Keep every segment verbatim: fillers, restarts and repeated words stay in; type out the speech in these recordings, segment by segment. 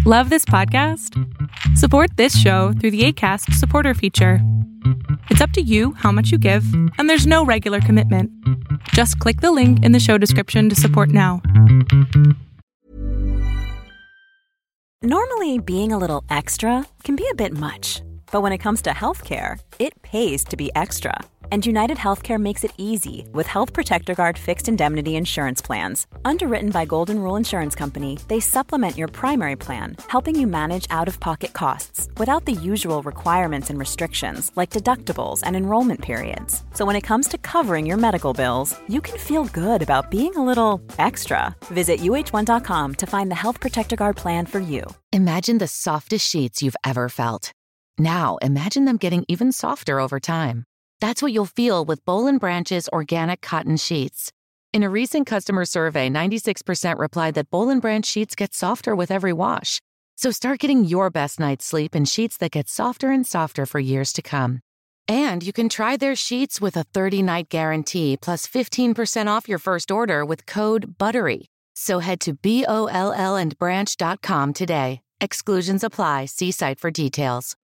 Love this podcast? Support this show through the Acast supporter feature. It's up to you how much you give, and there's no regular commitment. Just click the link in the show description to support now. Normally, being a little extra can be a bit much, but when it comes to healthcare, it pays to be extra. And United Healthcare makes it easy with Health Protector Guard fixed indemnity insurance plans. Underwritten by Golden Rule Insurance Company, they supplement your primary plan, helping you manage out-of-pocket costs without the usual requirements and restrictions like deductibles and enrollment periods. So when it comes to covering your medical bills, you can feel good about being a little extra. Visit U H one dot com to find the Health Protector Guard plan for you. Imagine the softest sheets you've ever felt. Now imagine them getting even softer over time. That's what you'll feel with Boll and Branch's organic cotton sheets. In a recent customer survey, ninety-six percent replied that Boll and Branch sheets get softer with every wash. So start getting your best night's sleep in sheets that get softer and softer for years to come. And you can try their sheets with a thirty-night guarantee plus fifteen percent off your first order with code BUTTERY. So head to B O L L and branch dot com today. Exclusions apply. See site for details.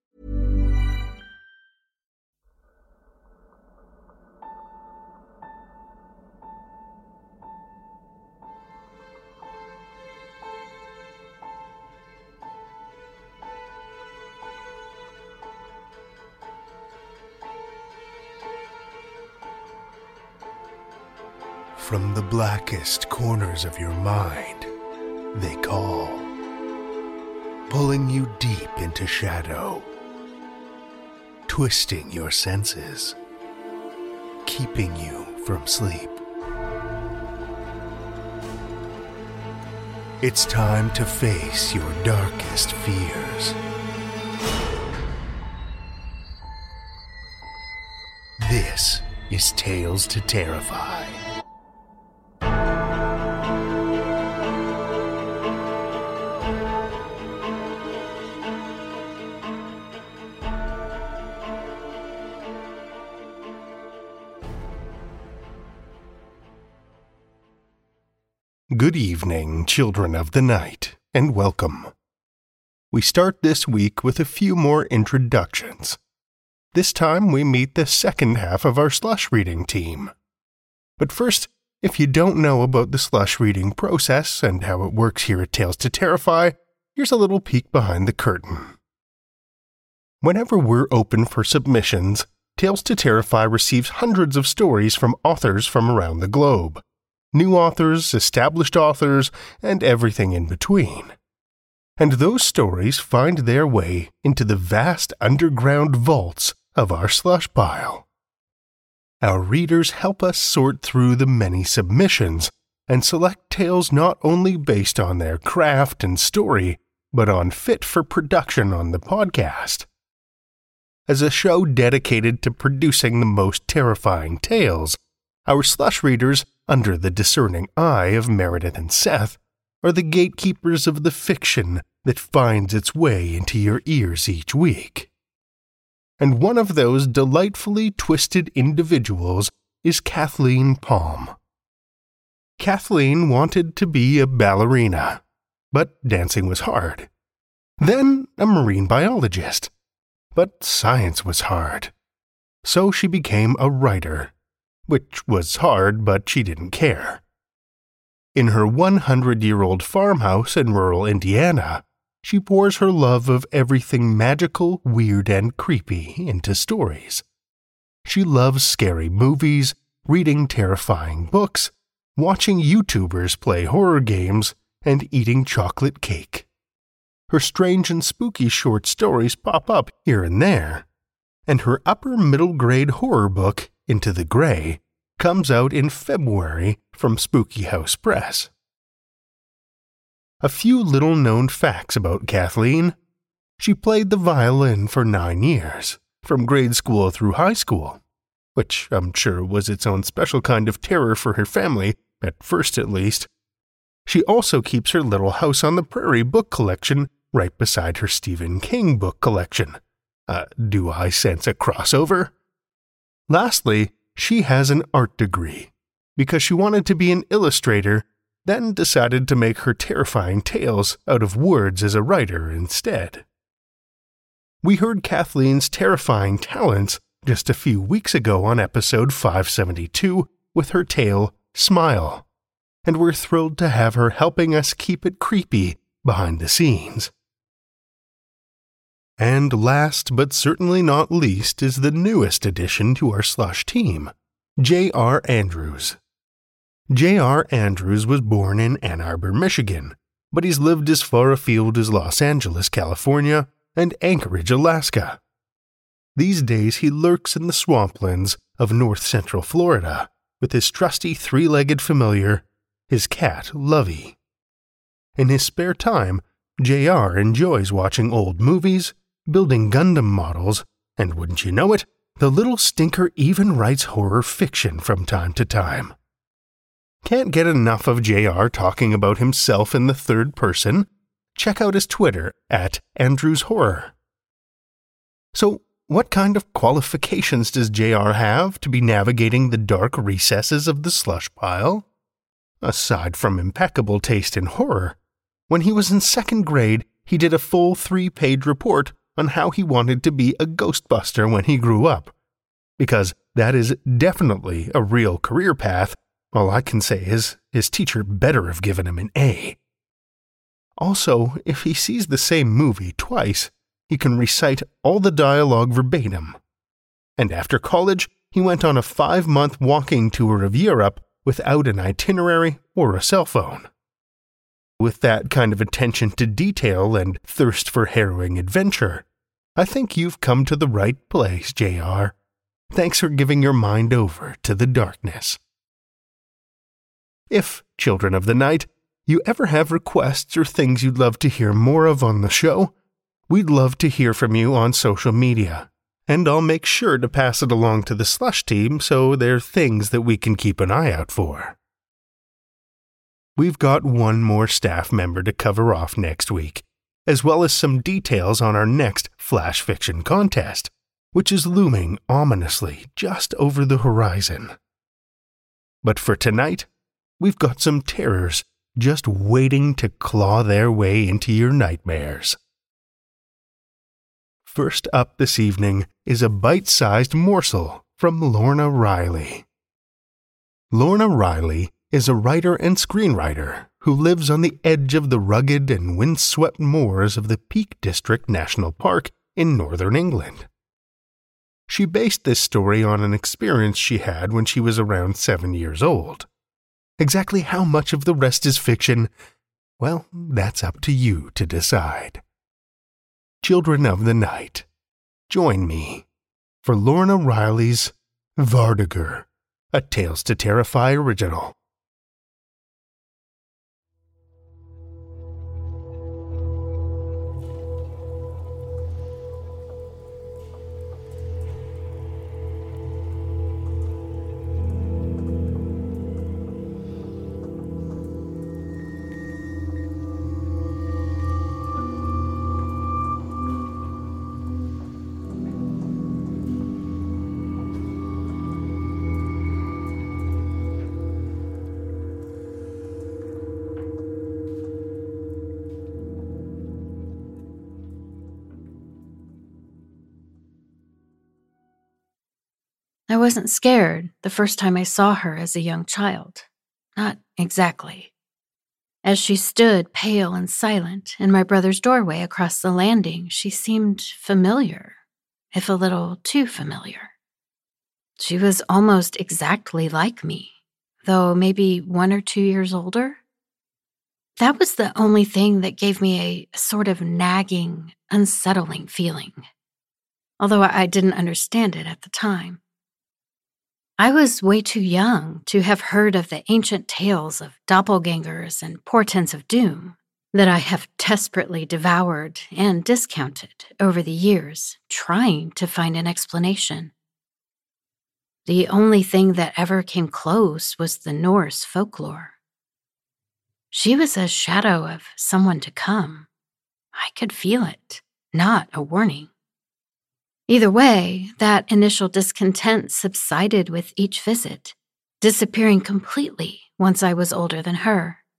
From the blackest corners of your mind, they call, pulling you deep into shadow, twisting your senses, keeping you from sleep. It's time to face your darkest fears. This is Tales to Terrify. Good evening, children of the night, and welcome. We start this week with a few more introductions. This time we meet the second half of our slush reading team. But first, if you don't know about the slush reading process and how it works here at Tales to Terrify, here's a little peek behind the curtain. Whenever we're open for submissions, Tales to Terrify receives hundreds of stories from authors from around the globe. New authors, established authors, and everything in between. And those stories find their way into the vast underground vaults of our slush pile. Our readers help us sort through the many submissions and select tales not only based on their craft and story, but on fit for production on the podcast. As a show dedicated to producing the most terrifying tales, our slush readers, under the discerning eye of Meredith and Seth, are the gatekeepers of the fiction that finds its way into your ears each week. And one of those delightfully twisted individuals is Kathleen Palm. Kathleen wanted to be a ballerina, but dancing was hard. Then a marine biologist, but science was hard. So she became a writer, which was hard, but she didn't care. In her hundred-year-old farmhouse in rural Indiana, she pours her love of everything magical, weird, and creepy into stories. She loves scary movies, reading terrifying books, watching YouTubers play horror games, and eating chocolate cake. Her strange and spooky short stories pop up here and there, and her upper-middle-grade horror book, Into the Gray, comes out in February from Spooky House Press. A few little-known facts about Kathleen. She played the violin for nine years, from grade school through high school, which I'm sure was its own special kind of terror for her family, at first at least. She also keeps her little house on the prairie book collection right beside her Stephen King book collection. Uh, do I sense a crossover? Lastly, she has an art degree, because she wanted to be an illustrator, then decided to make her terrifying tales out of words as a writer instead. We heard Kathleen's terrifying talents just a few weeks ago on episode five seventy-two with her tale, Smile, and we're thrilled to have her helping us keep it creepy behind the scenes. And last but certainly not least is the newest addition to our slush team, J R Andrews. J R Andrews was born in Ann Arbor, Michigan, but he's lived as far afield as Los Angeles, California, and Anchorage, Alaska. These days he lurks in the swamplands of north-central Florida with his trusty three-legged familiar, his cat, Lovey. In his spare time, J R enjoys watching old movies, building Gundam models, and wouldn't you know it, the little stinker even writes horror fiction from time to time. Can't get enough of J R talking about himself in the third person? Check out his Twitter at Andrews Horror. So, what kind of qualifications does J R have to be navigating the dark recesses of the slush pile? Aside from impeccable taste in horror, when he was in second grade, he did a full three-page report on how he wanted to be a Ghostbuster when he grew up. Because that is definitely a real career path. All I can say is his teacher better have given him an A. Also, if he sees the same movie twice, he can recite all the dialogue verbatim. And after college, he went on a five-month walking tour of Europe without an itinerary or a cell phone. With that kind of attention to detail and thirst for harrowing adventure, I think you've come to the right place, J R. Thanks for giving your mind over to the darkness. If, children of the night, you ever have requests or things you'd love to hear more of on the show, we'd love to hear from you on social media, and I'll make sure to pass it along to the slush team so they're things that we can keep an eye out for. We've got one more staff member to cover off next week, as well as some details on our next Flash Fiction contest, which is looming ominously just over the horizon. But for tonight, we've got some terrors just waiting to claw their way into your nightmares. First up this evening is a bite-sized morsel from Lorna Riley. Lorna Riley is a writer and screenwriter who lives on the edge of the rugged and windswept moors of the Peak District National Park in northern England. She based this story on an experience she had when she was around seven years old. Exactly how much of the rest is fiction, well, that's up to you to decide. Children of the night, join me for Lorna Riley's Vartiger, a Tales to Terrify original. I wasn't scared the first time I saw her as a young child. Not exactly. As she stood pale and silent in my brother's doorway across the landing, she seemed familiar, if a little too familiar. She was almost exactly like me, though maybe one or two years older. That was the only thing that gave me a sort of nagging, unsettling feeling, although I didn't understand it at the time. I was way too young to have heard of the ancient tales of doppelgangers and portents of doom that I have desperately devoured and discounted over the years, trying to find an explanation. The only thing that ever came close was the Norse folklore. She was a shadow of someone to come. I could feel it, not a warning. Either way, that initial discontent subsided with each visit, disappearing completely once I was older than her,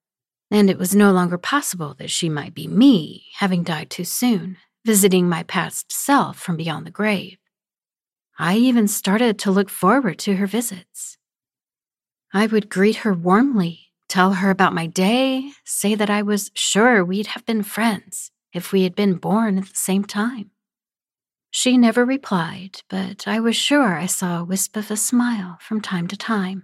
And it was no longer possible that she might be me, having died too soon, visiting my past self from beyond the grave. I even started to look forward to her visits. I would greet her warmly, tell her about my day, say that I was sure we'd have been friends if we had been born at the same time. She never replied, but I was sure I saw a wisp of a smile from time to time.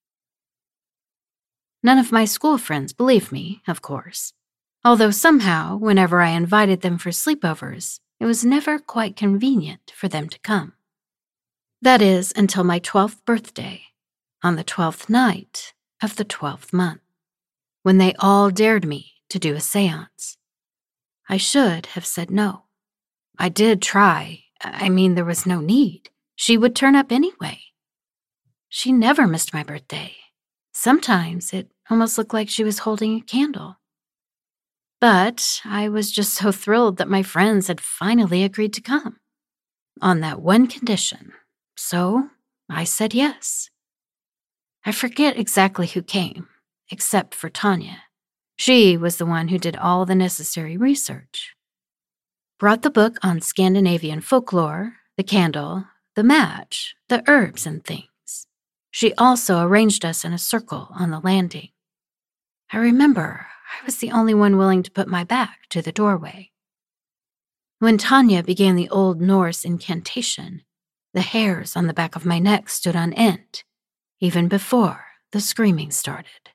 None of my school friends believed me, of course, although somehow, whenever I invited them for sleepovers, it was never quite convenient for them to come. That is, until my twelfth birthday, on the twelfth night of the twelfth month, when they all dared me to do a séance. I should have said no. I did try. I mean, there was no need. She would turn up anyway. She never missed my birthday. Sometimes it almost looked like she was holding a candle. But I was just so thrilled that my friends had finally agreed to come, on that one condition. So I said yes. I forget exactly who came, except for Tanya. She was the one who did all the necessary research. Brought the book on Scandinavian folklore, the candle, the match, the herbs and things. She also arranged us in a circle on the landing. I remember I was the only one willing to put my back to the doorway. When Tanya began the Old Norse incantation, the hairs on the back of my neck stood on end, even before the screaming started.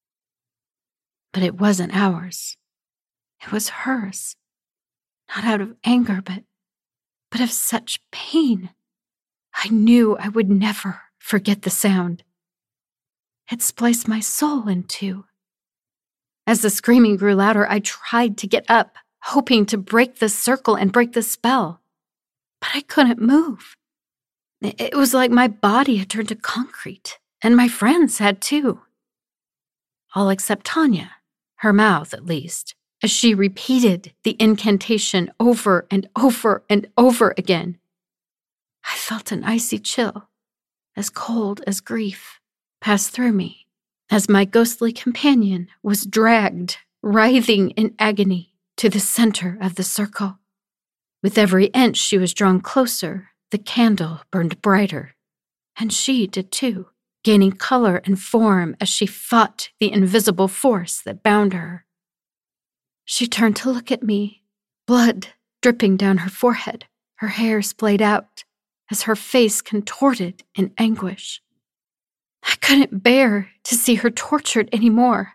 But it wasn't ours. It was hers. Not out of anger, but, but of such pain. I knew I would never forget the sound. It spliced my soul in two. As the screaming grew louder, I tried to get up, hoping to break the circle and break the spell. But I couldn't move. It was like my body had turned to concrete, and my friends had too. All except Tanya, her mouth at least, as she repeated the incantation over and over and over again. I felt an icy chill, as cold as grief, pass through me, as my ghostly companion was dragged, writhing in agony, to the center of the circle. With every inch she was drawn closer, the candle burned brighter, and she did too, gaining color and form as she fought the invisible force that bound her. She turned to look at me, blood dripping down her forehead, her hair splayed out, as her face contorted in anguish. I couldn't bear to see her tortured anymore.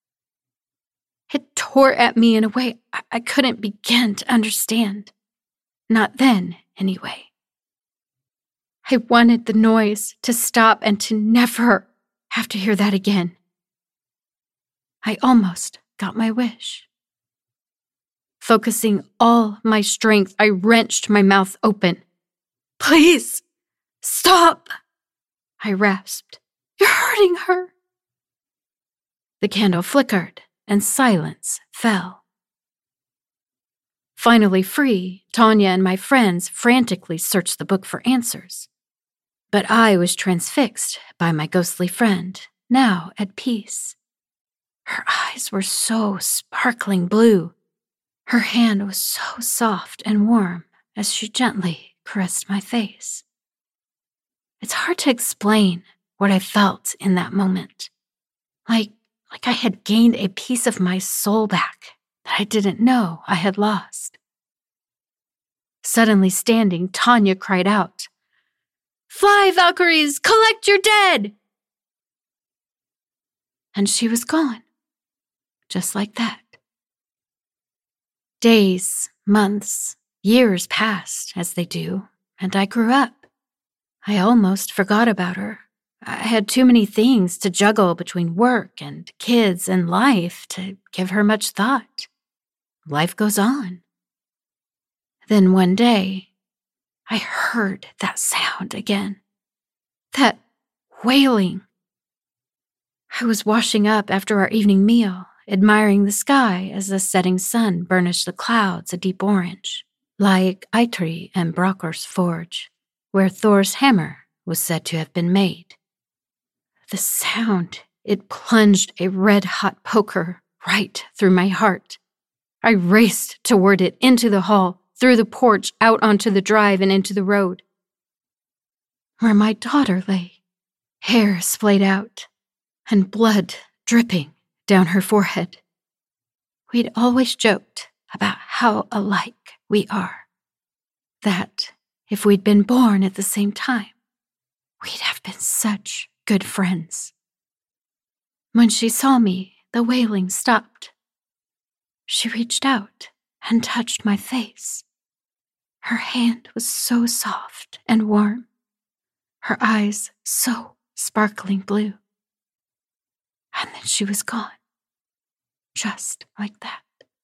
It tore at me in a way I couldn't begin to understand. Not then, anyway. I wanted the noise to stop and to never have to hear that again. I almost got my wish. Focusing all my strength, I wrenched my mouth open. "Please, stop!" I rasped. "You're hurting her." The candle flickered, and silence fell. Finally free, Tanya and my friends frantically searched the book for answers. But I was transfixed by my ghostly friend, now at peace. Her eyes were so sparkling blue. Her hand was so soft and warm as she gently caressed my face. It's hard to explain what I felt in that moment. Like, like I had gained a piece of my soul back that I didn't know I had lost. Suddenly standing, Tanya cried out, "Fly, Valkyries, collect your dead!" And she was gone, just like that. Days, months, years passed, as they do, and I grew up. I almost forgot about her. I had too many things to juggle between work and kids and life to give her much thought. Life goes on. Then one day, I heard that sound again. That wailing. I was washing up after our evening meal, admiring the sky as the setting sun burnished the clouds a deep orange, like Eitri and Brokk's forge, where Thor's hammer was said to have been made. The sound, it plunged a red-hot poker right through my heart. I raced toward it, into the hall, through the porch, out onto the drive and into the road, where my daughter lay, hair splayed out and blood dripping down her forehead. We'd always joked about how alike we are, that if we'd been born at the same time, we'd have been such good friends. When she saw me, the wailing stopped. She reached out and touched my face. Her hand was so soft and warm, her eyes so sparkling blue. And then she was gone, just like that.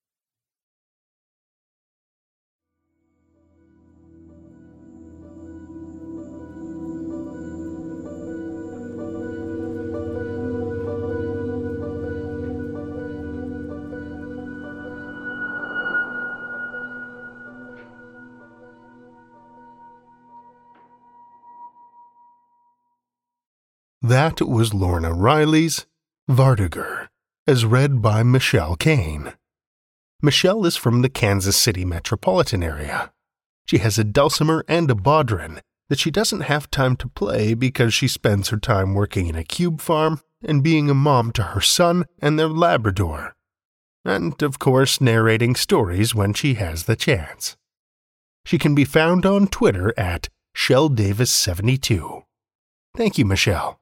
That was Lorna Riley's Vartiger, as read by Michelle Kane. Michelle is from the Kansas City metropolitan area. She has a dulcimer and a bodhrán that she doesn't have time to play because she spends her time working in a cube farm and being a mom to her son and their Labrador, and of course narrating stories when she has the chance. She can be found on Twitter at Shell Davis seventy-two. Thank you, Michelle.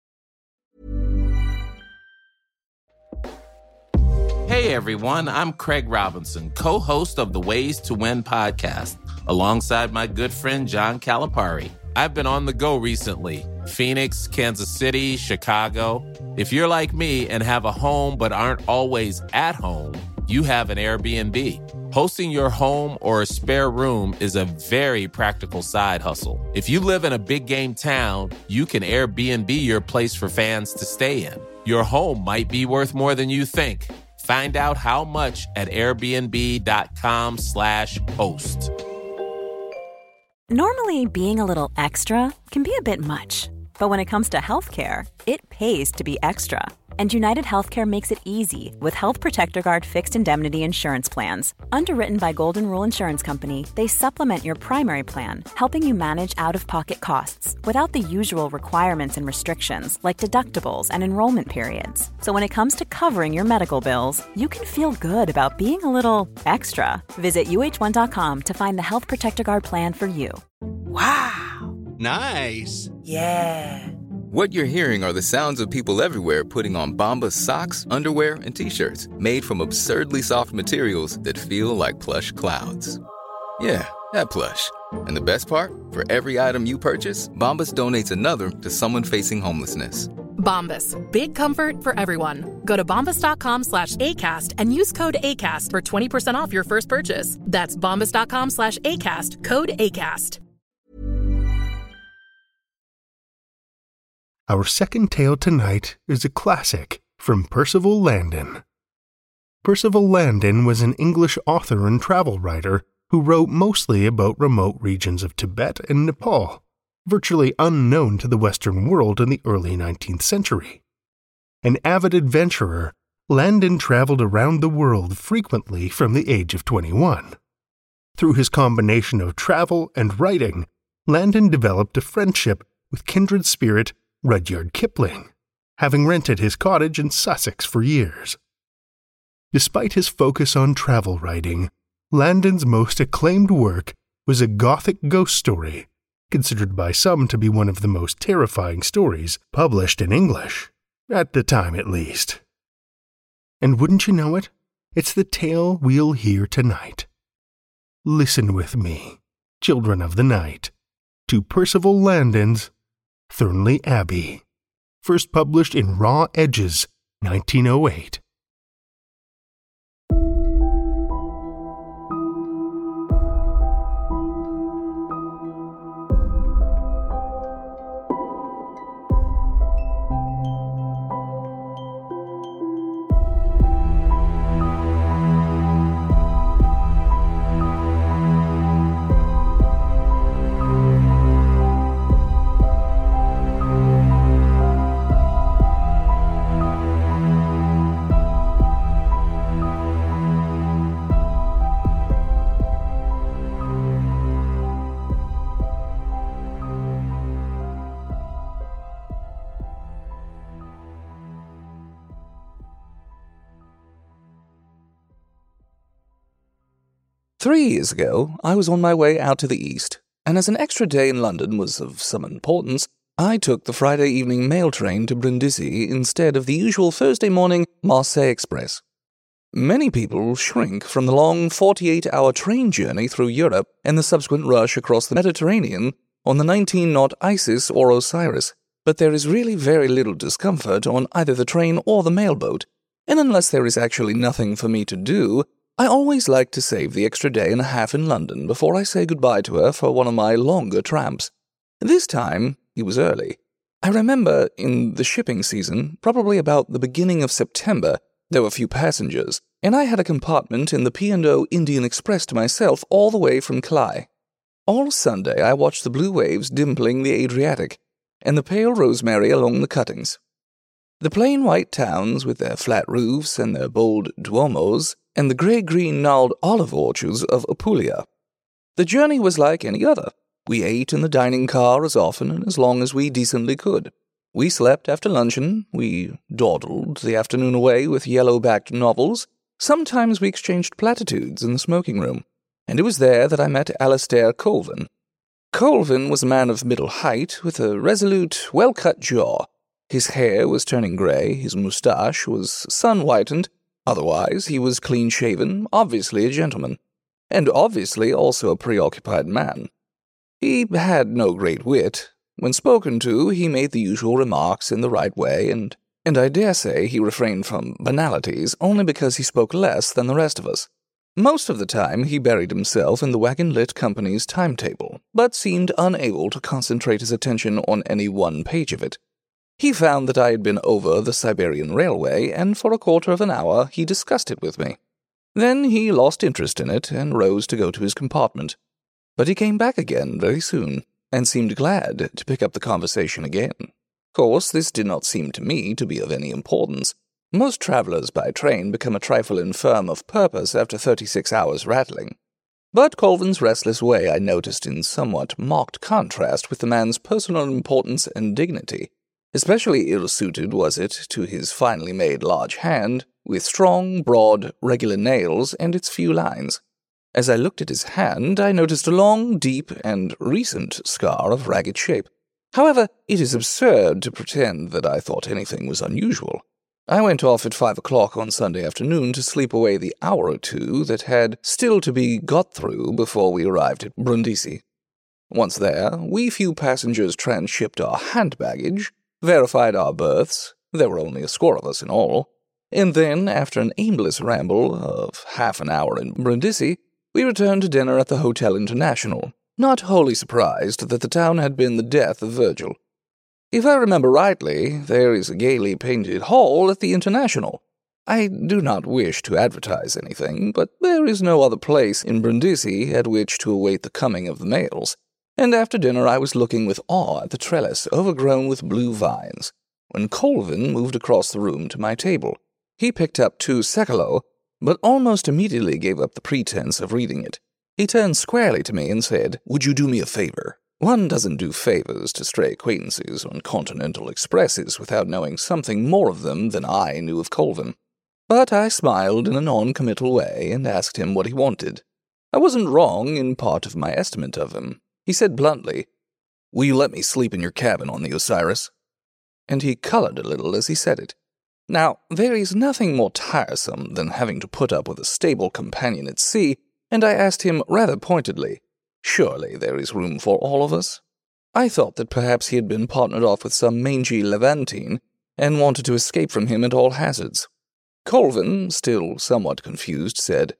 Hey everyone, I'm Craig Robinson, co-host of the Ways to Win podcast, alongside my good friend John Calipari. I've been on the go recently. Phoenix, Kansas City, Chicago. If you're like me and have a home but aren't always at home, you have an Airbnb. Hosting your home or a spare room is a very practical side hustle. If you live in a big game town, you can Airbnb your place for fans to stay in. Your home might be worth more than you think. Find out how much at airbnb.com slash host. Normally, being a little extra can be a bit much, but when it comes to healthcare, it pays to be extra. And United Healthcare makes it easy with Health Protector Guard fixed indemnity insurance plans. Underwritten by Golden Rule Insurance Company, they supplement your primary plan, helping you manage out-of-pocket costs without the usual requirements and restrictions like deductibles and enrollment periods. So when it comes to covering your medical bills, you can feel good about being a little extra. Visit U H one dot com to find the Health Protector Guard plan for you. Wow. Nice. Yeah. What you're hearing are the sounds of people everywhere putting on Bombas socks, underwear, and T-shirts made from absurdly soft materials that feel like plush clouds. Yeah, that plush. And the best part? For every item you purchase, Bombas donates another to someone facing homelessness. Bombas. Big comfort for everyone. Go to bombas.com slash ACAST and use code ACAST for twenty percent off your first purchase. That's bombas.com slash ACAST. Code ACAST. Our second tale tonight is a classic from Percival Landon. Percival Landon was an English author and travel writer who wrote mostly about remote regions of Tibet and Nepal, virtually unknown to the Western world in the early nineteenth century. An avid adventurer, Landon traveled around the world frequently from the age of twenty-one. Through his combination of travel and writing, Landon developed a friendship with kindred spirit Rudyard Kipling, having rented his cottage in Sussex for years. Despite his focus on travel writing, Landon's most acclaimed work was a Gothic ghost story, considered by some to be one of the most terrifying stories published in English, at the time at least. And wouldn't you know it, it's the tale we'll hear tonight. Listen with me, children of the night, to Percival Landon's Thornley Abbey, first published in Raw Edges, nineteen oh eight. Three years ago, I was on my way out to the east, and as an extra day in London was of some importance, I took the Friday evening mail train to Brindisi instead of the usual Thursday morning Marseille Express. Many people shrink from the long forty-eight hour train journey through Europe and the subsequent rush across the Mediterranean on the nineteen knot Isis or Osiris, but there is really very little discomfort on either the train or the mailboat, and unless there is actually nothing for me to do, I always like to save the extra day and a half in London before I say goodbye to her for one of my longer tramps. This time, he was early. I remember in the shipping season, probably about the beginning of September, there were few passengers, and I had a compartment in the P and O Indian Express to myself all the way from Calais. All Sunday I watched the blue waves dimpling the Adriatic, and the pale rosemary along the cuttings. The plain white towns with their flat roofs and their bold duomos, and the grey-green gnarled olive orchards of Apulia. The journey was like any other. We ate in the dining car as often and as long as we decently could. We slept after luncheon, we dawdled the afternoon away with yellow-backed novels, sometimes we exchanged platitudes in the smoking room, and it was there that I met Alastair Colvin. Colvin was a man of middle height, with a resolute, well-cut jaw. His hair was turning grey, his moustache was sun-whitened, otherwise he was clean-shaven, obviously a gentleman, and obviously also a preoccupied man. He had no great wit. When spoken to, he made the usual remarks in the right way, and, and I dare say he refrained from banalities only because he spoke less than the rest of us. Most of the time he buried himself in the Wagon-Lit Company's timetable, but seemed unable to concentrate his attention on any one page of it. He found that I had been over the Siberian Railway, and for a quarter of an hour he discussed it with me. Then he lost interest in it and rose to go to his compartment. But he came back again very soon, and seemed glad to pick up the conversation again. Of course, this did not seem to me to be of any importance. Most travellers by train become a trifle infirm of purpose after thirty-six hours rattling. But Colvin's restless way I noticed in somewhat marked contrast with the man's personal importance and dignity. Especially ill-suited was it to his finely made large hand, with strong, broad, regular nails and its few lines. As I looked at his hand, I noticed a long, deep, and recent scar of ragged shape. However, it is absurd to pretend that I thought anything was unusual. I went off at five o'clock on Sunday afternoon to sleep away the hour or two that had still to be got through before we arrived at Brindisi. Once there, we few passengers transshipped our hand baggage, verified our berths, there were only a score of us in all, and then, after an aimless ramble of half an hour in Brindisi, we returned to dinner at the Hotel International, not wholly surprised that the town had been the death of Virgil. If I remember rightly, there is a gaily painted hall at the International. I do not wish to advertise anything, but there is no other place in Brindisi at which to await the coming of the mails, and after dinner I was looking with awe at the trellis overgrown with blue vines, when Colvin moved across the room to my table. He picked up two Secolo, but almost immediately gave up the pretense of reading it. He turned squarely to me and said, "Would you do me a favor? One doesn't do favors to stray acquaintances on continental expresses without knowing something more of them than I knew of Colvin." But I smiled in a non-committal way and asked him what he wanted. I wasn't wrong in part of my estimate of him. He said bluntly, "Will you let me sleep in your cabin on the Osiris?" And he colored a little as he said it. Now, there is nothing more tiresome than having to put up with a stable companion at sea, and I asked him rather pointedly, "Surely there is room for all of us?" I thought that perhaps he had been partnered off with some mangy Levantine, and wanted to escape from him at all hazards. Colvin, still somewhat confused, said,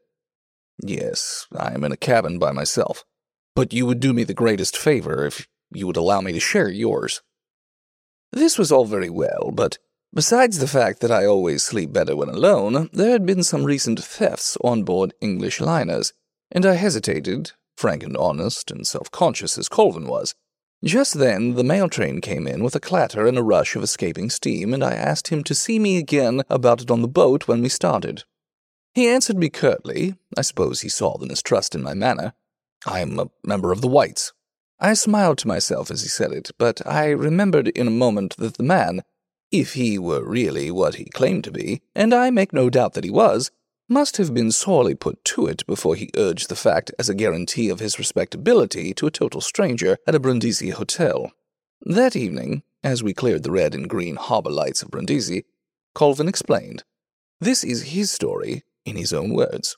"Yes, I am in a cabin by myself, but you would do me the greatest favor if you would allow me to share yours." This was all very well, but besides the fact that I always sleep better when alone, there had been some recent thefts on board English liners, and I hesitated, frank and honest and self-conscious as Colvin was. Just then the mail train came in with a clatter and a rush of escaping steam, and I asked him to see me again about it on the boat when we started. He answered me curtly. I suppose he saw the mistrust in my manner. "I am a member of the Whites." I smiled to myself as he said it, but I remembered in a moment that the man, if he were really what he claimed to be, and I make no doubt that he was, must have been sorely put to it before he urged the fact as a guarantee of his respectability to a total stranger at a Brindisi hotel. That evening, as we cleared the red and green harbor lights of Brindisi, Colvin explained. This is his story in his own words.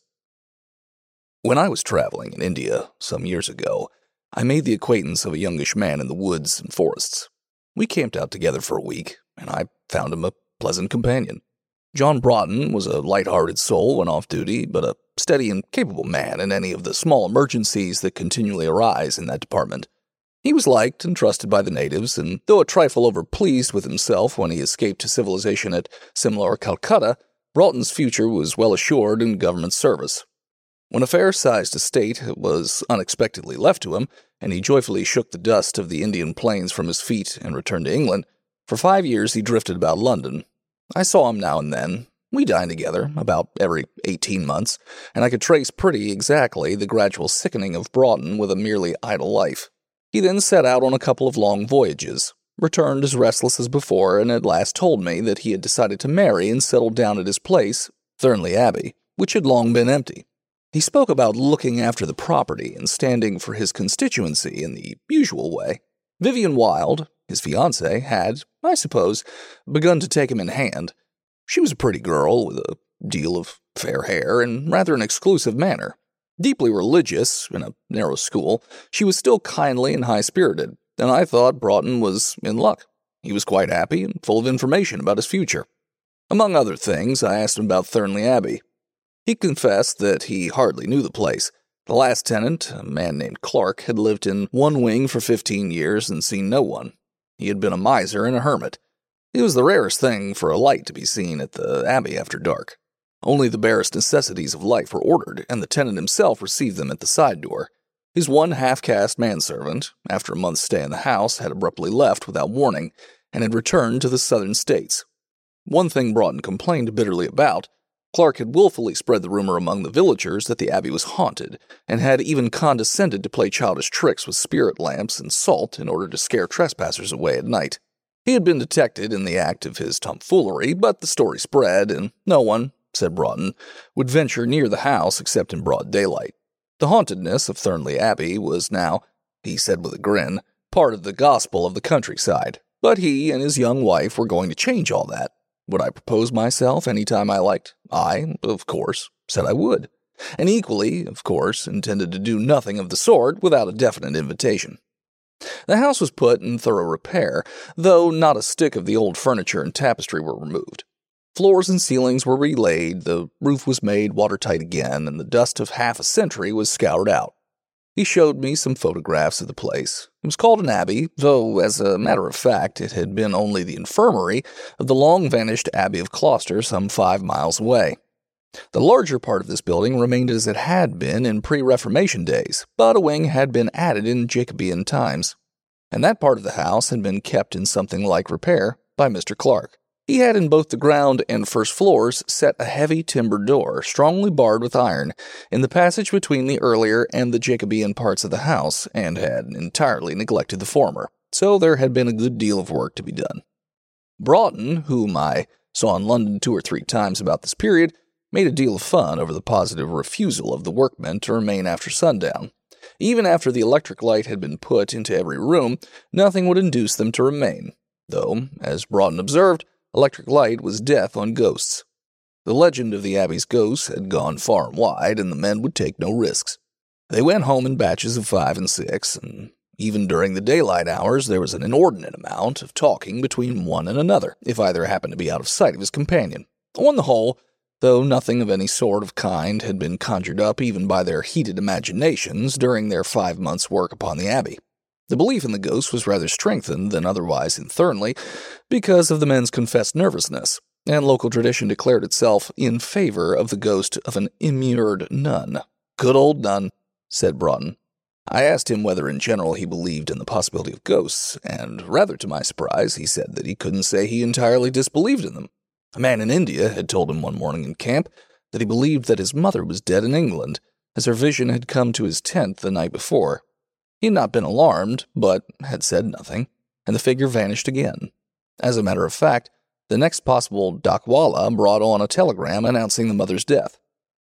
When I was traveling in India some years ago, I made the acquaintance of a youngish man in the woods and forests. We camped out together for a week, and I found him a pleasant companion. John Broughton was a light-hearted soul when off duty, but a steady and capable man in any of the small emergencies that continually arise in that department. He was liked and trusted by the natives, and though a trifle overpleased with himself when he escaped to civilization at Simla or Calcutta, Broughton's future was well assured in government service. When a fair-sized estate was unexpectedly left to him, and he joyfully shook the dust of the Indian plains from his feet and returned to England, for five years he drifted about London. I saw him now and then. We dined together, about every eighteen months, and I could trace pretty exactly the gradual sickening of Broughton with a merely idle life. He then set out on a couple of long voyages, returned as restless as before, and at last told me that he had decided to marry and settle down at his place, Thornley Abbey, which had long been empty. He spoke about looking after the property and standing for his constituency in the usual way. Vivian Wilde, his fiancée, had, I suppose, begun to take him in hand. She was a pretty girl with a deal of fair hair and rather an exclusive manner. Deeply religious, in a narrow school, she was still kindly and high-spirited, and I thought Broughton was in luck. He was quite happy and full of information about his future. Among other things, I asked him about Thornley Abbey. He confessed that he hardly knew the place. The last tenant, a man named Clark, had lived in one wing for fifteen years and seen no one. He had been a miser and a hermit. It was the rarest thing for a light to be seen at the Abbey after dark. Only the barest necessities of life were ordered, and the tenant himself received them at the side door. His one half-caste manservant, after a month's stay in the house, had abruptly left without warning, and had returned to the southern states. One thing Broughton complained bitterly about: Clark had willfully spread the rumor among the villagers that the abbey was haunted, and had even condescended to play childish tricks with spirit lamps and salt in order to scare trespassers away at night. He had been detected in the act of his tomfoolery, but the story spread, and no one, said Broughton, would venture near the house except in broad daylight. The hauntedness of Thornley Abbey was now, he said with a grin, part of the gospel of the countryside, but he and his young wife were going to change all that. Would I propose myself any time I liked? I, of course, said I would, and equally, of course, intended to do nothing of the sort without a definite invitation. The house was put in thorough repair, though not a stick of the old furniture and tapestry were removed. Floors and ceilings were relaid, the roof was made watertight again, and the dust of half a century was scoured out. He showed me some photographs of the place. It was called an abbey, though, as a matter of fact, it had been only the infirmary of the long-vanished Abbey of Gloucester some five miles away. The larger part of this building remained as it had been in pre-Reformation days, but a wing had been added in Jacobean times, and that part of the house had been kept in something like repair by Mister Clark. He had in both the ground and first floors set a heavy timber door, strongly barred with iron, in the passage between the earlier and the Jacobean parts of the house, and had entirely neglected the former, so there had been a good deal of work to be done. Broughton, whom I saw in London two or three times about this period, made a deal of fun over the positive refusal of the workmen to remain after sundown. Even after the electric light had been put into every room, nothing would induce them to remain, though, as Broughton observed, electric light was death on ghosts. The legend of the Abbey's ghosts had gone far and wide, and the men would take no risks. They went home in batches of five and six, and even during the daylight hours there was an inordinate amount of talking between one and another, if either happened to be out of sight of his companion. On the whole, though nothing of any sort of kind had been conjured up even by their heated imaginations during their five months' work upon the Abbey. The belief in the ghost was rather strengthened than otherwise in Thornley because of the men's confessed nervousness, and local tradition declared itself in favor of the ghost of an immured nun. Good old nun, said Broughton. I asked him whether in general he believed in the possibility of ghosts, and rather to my surprise he said that he couldn't say he entirely disbelieved in them. A man in India had told him one morning in camp that he believed that his mother was dead in England, as her vision had come to his tent the night before. He had not been alarmed, but had said nothing, and the figure vanished again. As a matter of fact, the next possible dakwala brought on a telegram announcing the mother's death.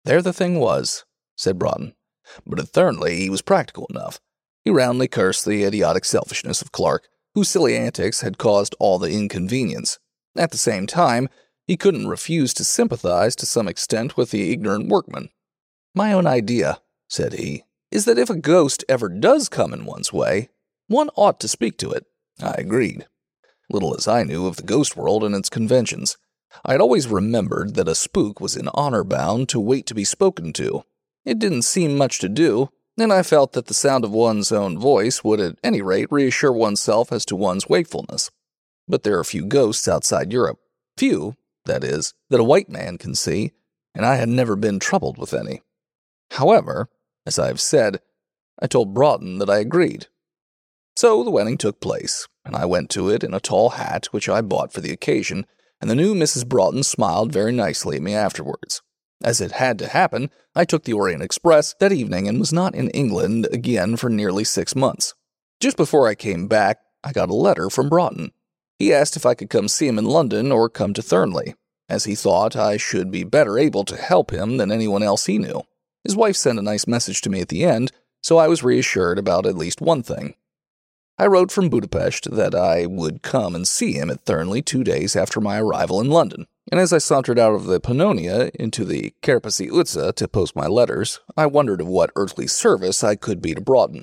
There the thing was, said Broughton. But at Thornley he was practical enough. He roundly cursed the idiotic selfishness of Clark, whose silly antics had caused all the inconvenience. At the same time, he couldn't refuse to sympathize to some extent with the ignorant workman. My own idea, said he, is that if a ghost ever does come in one's way, one ought to speak to it. I agreed. Little as I knew of the ghost world and its conventions, I had always remembered that a spook was in honor bound to wait to be spoken to. It didn't seem much to do, and I felt that the sound of one's own voice would at any rate reassure oneself as to one's wakefulness. But there are few ghosts outside Europe. Few, that is, that a white man can see, and I had never been troubled with any. However, as I have said, I told Broughton that I agreed. So the wedding took place, and I went to it in a tall hat which I bought for the occasion, and the new Missus Broughton smiled very nicely at me afterwards. As it had to happen, I took the Orient Express that evening and was not in England again for nearly six months. Just before I came back, I got a letter from Broughton. He asked if I could come see him in London or come to Thornley, as he thought I should be better able to help him than anyone else he knew. His wife sent a nice message to me at the end, so I was reassured about at least one thing. I wrote from Budapest that I would come and see him at Thornley two days after my arrival in London, and as I sauntered out of the Pannonia into the Kerpesi Utsa to post my letters, I wondered of what earthly service I could be to Broughton.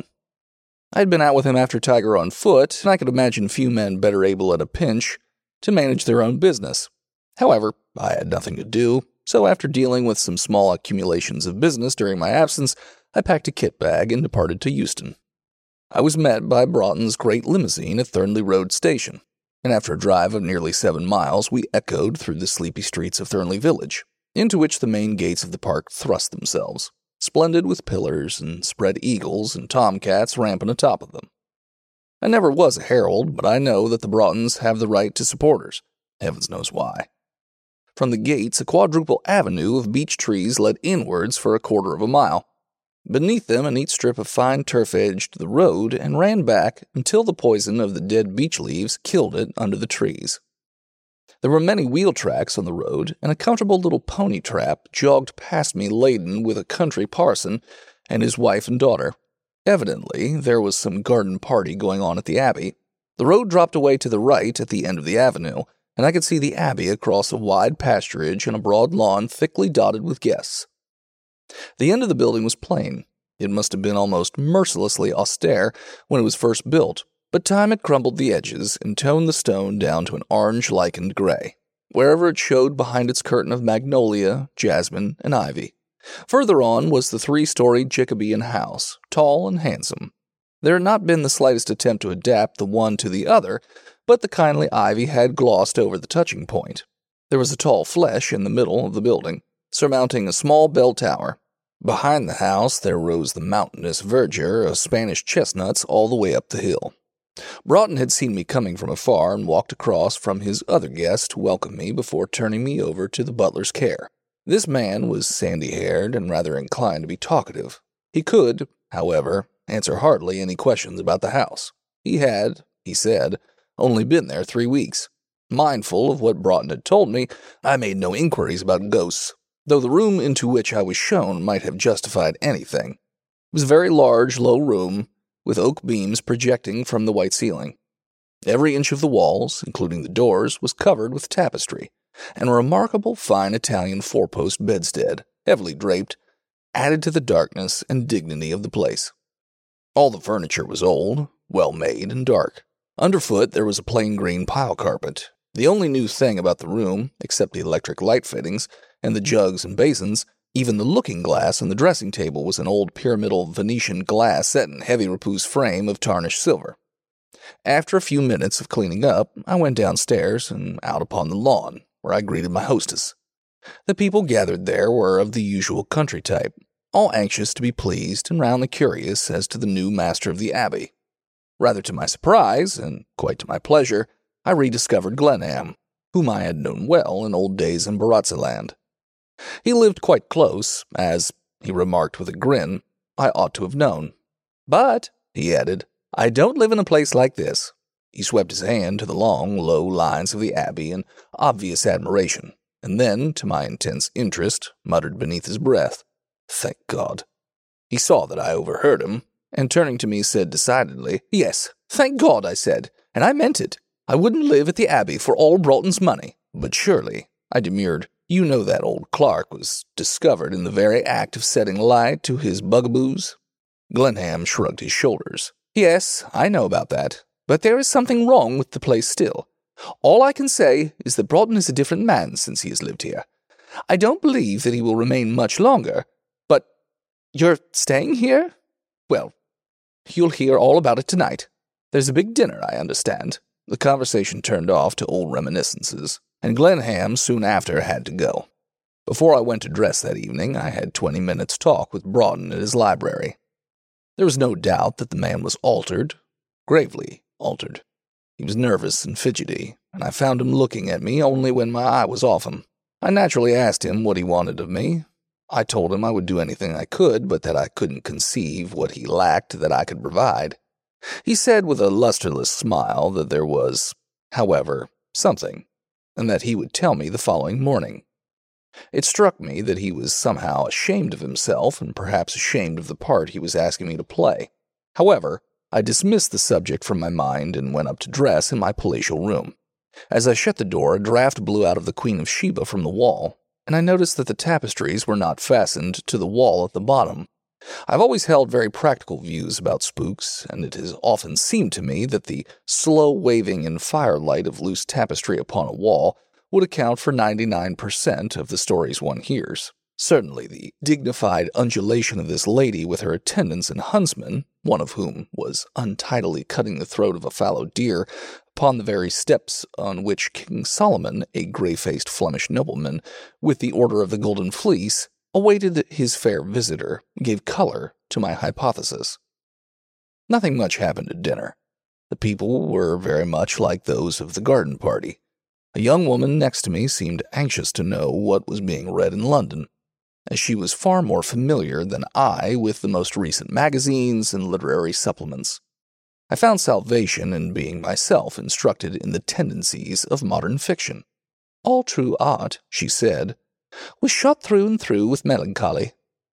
I had been out with him after Tiger on foot, and I could imagine few men better able at a pinch to manage their own business. However, I had nothing to do, so after dealing with some small accumulations of business during my absence, I packed a kit bag and departed to Euston. I was met by Broughton's great limousine at Thornley Road Station, and after a drive of nearly seven miles, we echoed through the sleepy streets of Thornley Village, into which the main gates of the park thrust themselves, splendid with pillars and spread eagles and tomcats rampant atop of them. I never was a herald, but I know that the Broughtons have the right to supporters. Heavens knows why. From the gates, a quadruple avenue of beech trees led inwards for a quarter of a mile. Beneath them, a neat strip of fine turf edged the road and ran back until the poison of the dead beech leaves killed it under the trees. There were many wheel tracks on the road, and a comfortable little pony trap jogged past me laden with a country parson and his wife and daughter. Evidently, there was some garden party going on at the Abbey. The road dropped away to the right at the end of the avenue, and I could see the Abbey across a wide pasturage and a broad lawn thickly dotted with guests. The end of the building was plain. It must have been almost mercilessly austere when it was first built, but time had crumbled the edges and toned the stone down to an orange-lichened gray, wherever it showed behind its curtain of magnolia, jasmine, and ivy. Further on was the three-storied Jacobean house, tall and handsome. There had not been the slightest attempt to adapt the one to the other, but the kindly ivy had glossed over the touching point. There was a tall flesh in the middle of the building, surmounting a small bell tower. Behind the house there rose the mountainous verdure of Spanish chestnuts all the way up the hill. Broughton had seen me coming from afar and walked across from his other guest to welcome me before turning me over to the butler's care. This man was sandy-haired and rather inclined to be talkative. He could, however, answer hardly any questions about the house. He had, he said, only been there three weeks. Mindful of what Broughton had told me, I made no inquiries about ghosts, though the room into which I was shown might have justified anything. It was a very large, low room, with oak beams projecting from the white ceiling. Every inch of the walls, including the doors, was covered with tapestry, and a remarkable fine Italian four-post bedstead, heavily draped, added to the darkness and dignity of the place. All the furniture was old, well-made, and dark. Underfoot there was a plain green pile carpet. The only new thing about the room, except the electric light fittings and the jugs and basins, even the looking-glass on the dressing table was an old pyramidal Venetian glass set in heavy repousse frame of tarnished silver. After a few minutes of cleaning up, I went downstairs and out upon the lawn, where I greeted my hostess. The people gathered there were of the usual country type, all anxious to be pleased and roundly curious as to the new master of the Abbey. Rather to my surprise, and quite to my pleasure, I rediscovered Glenham, whom I had known well in old days in Barotseland. He lived quite close, as, he remarked with a grin, I ought to have known. But, he added, I don't live in a place like this. He swept his hand to the long, low lines of the Abbey in obvious admiration, and then, to my intense interest, muttered beneath his breath, "Thank God." He saw that I overheard him, and turning to me said decidedly, "Yes, thank God," I said, and I meant it. I wouldn't live at the Abbey for all Broughton's money. But surely, I demurred, you know that old Clark was discovered in the very act of setting light to his bugaboos? Glenham shrugged his shoulders. Yes, I know about that, but there is something wrong with the place still. All I can say is that Broughton is a different man since he has lived here. I don't believe that he will remain much longer, but you're staying here? Well, you'll hear all about it tonight. There's a big dinner, I understand. The conversation turned off to old reminiscences, and Glenham soon after had to go. Before I went to dress that evening, I had twenty minutes' talk with Broughton at his library. There was no doubt that the man was altered, gravely altered. He was nervous and fidgety, and I found him looking at me only when my eye was off him. I naturally asked him what he wanted of me. I told him I would do anything I could, but that I couldn't conceive what he lacked that I could provide. He said with a lusterless smile that there was, however, something, and that he would tell me the following morning. It struck me that he was somehow ashamed of himself and perhaps ashamed of the part he was asking me to play. However, I dismissed the subject from my mind and went up to dress in my palatial room. As I shut the door, a draught blew out of the Queen of Sheba from the wall, and I noticed that the tapestries were not fastened to the wall at the bottom. I've always held very practical views about spooks, and it has often seemed to me that the slow waving in firelight of loose tapestry upon a wall would account for ninety-nine percent of the stories one hears. Certainly the dignified undulation of this lady with her attendants and huntsmen, one of whom was untidily cutting the throat of a fallow deer upon the very steps on which King Solomon, a grey-faced Flemish nobleman, with the Order of the Golden Fleece, awaited his fair visitor, gave color to my hypothesis. Nothing much happened at dinner. The people were very much like those of the garden party. A young woman next to me seemed anxious to know what was being read in London, as she was far more familiar than I with the most recent magazines and literary supplements. I found salvation in being myself instructed in the tendencies of modern fiction. All true art, she said, was shot through and through with melancholy.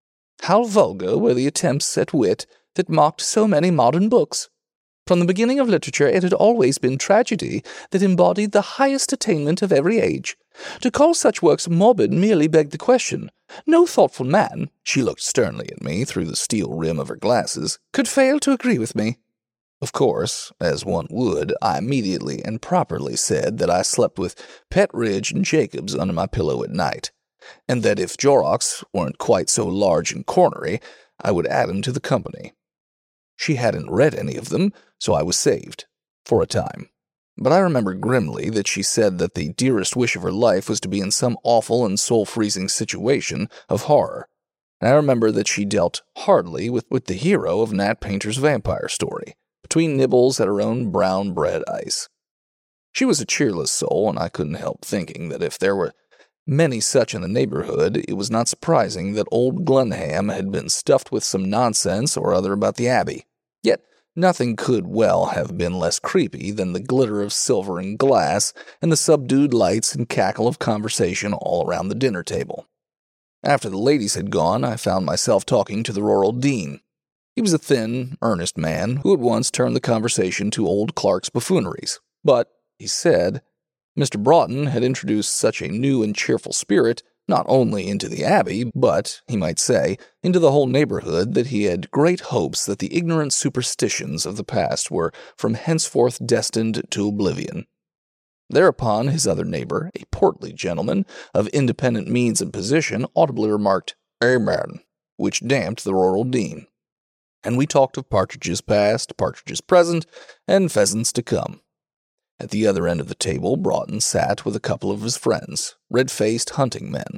How vulgar were the attempts at wit that marked so many modern books! From the beginning of literature it had always been tragedy that embodied the highest attainment of every age. To call such works morbid merely begged the question. No thoughtful man, she looked sternly at me through the steel rim of her glasses, could fail to agree with me. Of course, as one would, I immediately and properly said that I slept with Petridge and Jacobs under my pillow at night, and that if Jorrocks weren't quite so large and cornery, I would add him to the company. She hadn't read any of them, so I was saved, for a time. But I remember grimly that she said that the dearest wish of her life was to be in some awful and soul-freezing situation of horror. And I remember that she dealt hardly with, with the hero of Nat Painter's vampire story, between nibbles at her own brown bread ice. She was a cheerless soul, and I couldn't help thinking that if there were many such in the neighborhood, it was not surprising that old Glenham had been stuffed with some nonsense or other about the Abbey. Yet nothing could well have been less creepy than the glitter of silver and glass and the subdued lights and cackle of conversation all around the dinner table. After the ladies had gone, I found myself talking to the rural dean. He was a thin, earnest man who at once turned the conversation to old Clark's buffooneries. But, he said, Mister Broughton had introduced such a new and cheerful spirit not only into the Abbey, but, he might say, into the whole neighborhood, that he had great hopes that the ignorant superstitions of the past were from henceforth destined to oblivion. Thereupon his other neighbor, a portly gentleman of independent means and position, audibly remarked, "Amen," which damped the rural dean. And we talked of partridges past, partridges present, and pheasants to come. At the other end of the table, Broughton sat with a couple of his friends, red-faced hunting men.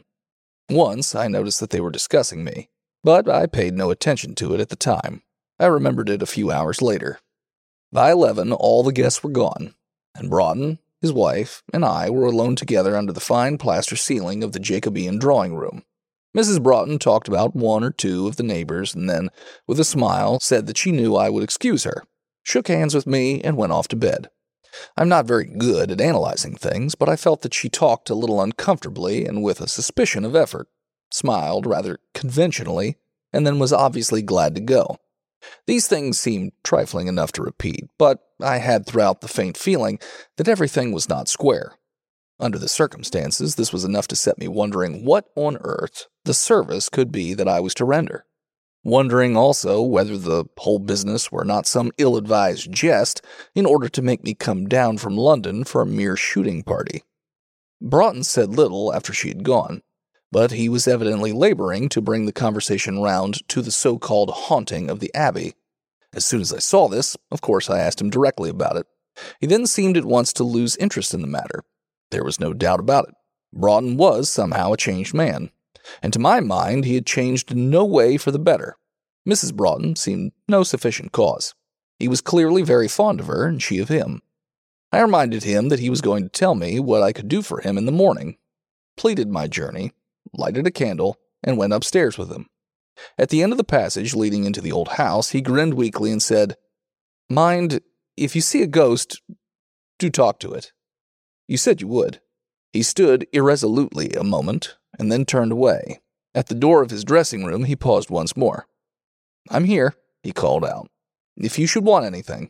Once I noticed that they were discussing me, but I paid no attention to it at the time. I remembered it a few hours later. By eleven, all the guests were gone, and Broughton, his wife, and I were alone together under the fine plaster ceiling of the Jacobean drawing-room. Missus Broughton talked about one or two of the neighbors, and then, with a smile, said that she knew I would excuse her, shook hands with me, and went off to bed. I'm not very good at analyzing things, but I felt that she talked a little uncomfortably and with a suspicion of effort, smiled rather conventionally, and then was obviously glad to go. These things seemed trifling enough to repeat, but I had throughout the faint feeling that everything was not square. Under the circumstances, this was enough to set me wondering what on earth the service could be that I was to render. Wondering also whether the whole business were not some ill-advised jest in order to make me come down from London for a mere shooting party. Broughton said little after she had gone, but he was evidently laboring to bring the conversation round to the so-called haunting of the Abbey. As soon as I saw this, of course I asked him directly about it. He then seemed at once to lose interest in the matter. There was no doubt about it. Broughton was somehow a changed man, and to my mind he had changed in no way for the better. Missus Broughton seemed no sufficient cause. He was clearly very fond of her, and she of him. I reminded him that he was going to tell me what I could do for him in the morning, pleaded my journey, lighted a candle, and went upstairs with him. At the end of the passage leading into the old house, he grinned weakly and said, "Mind, if you see a ghost, do talk to it. You said you would." He stood irresolutely a moment, and then turned away. At the door of his dressing room, he paused once more. "I'm here," he called out, "if you should want anything.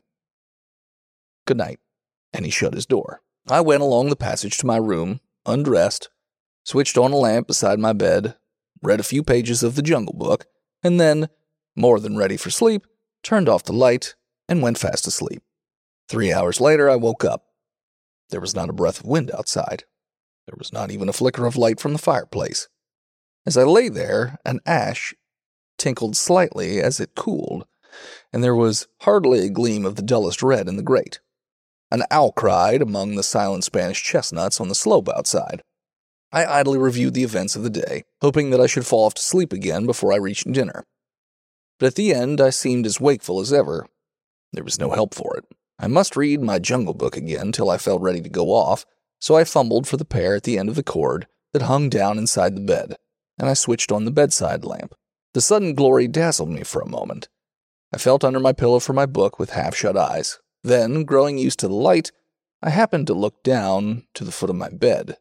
Good night." And he shut his door. I went along the passage to my room, undressed, switched on a lamp beside my bed, read a few pages of the Jungle Book, and then, more than ready for sleep, turned off the light and went fast asleep. Three hours later, I woke up. There was not a breath of wind outside. There was not even a flicker of light from the fireplace. As I lay there, an ash tinkled slightly as it cooled, and there was hardly a gleam of the dullest red in the grate. An owl cried among the silent Spanish chestnuts on the slope outside. I idly reviewed the events of the day, hoping that I should fall off to sleep again before I reached dinner. But at the end, I seemed as wakeful as ever. There was no help for it. I must read my Jungle Book again till I felt ready to go off, so I fumbled for the pair at the end of the cord that hung down inside the bed, and I switched on the bedside lamp. The sudden glory dazzled me for a moment. I felt under my pillow for my book with half-shut eyes. Then, growing used to the light, I happened to look down to the foot of my bed.